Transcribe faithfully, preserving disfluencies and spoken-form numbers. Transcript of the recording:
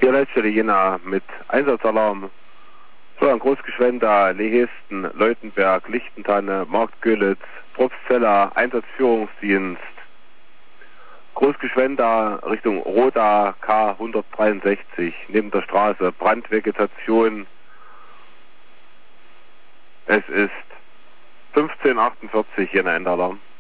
Hier Leitstelle Jena mit Einsatzalarm. So ein Großgeschwender, Lehesten, Leutenberg, Lichtentanne, Markt Görlitz, Probstzella, Einsatzführungsdienst. Großgeschwender Richtung Roda K hundertdreiundsechzig, neben der Straße, Brandvegetation. Es ist fünfzehn Uhr achtundvierzig, Jena Endalarm.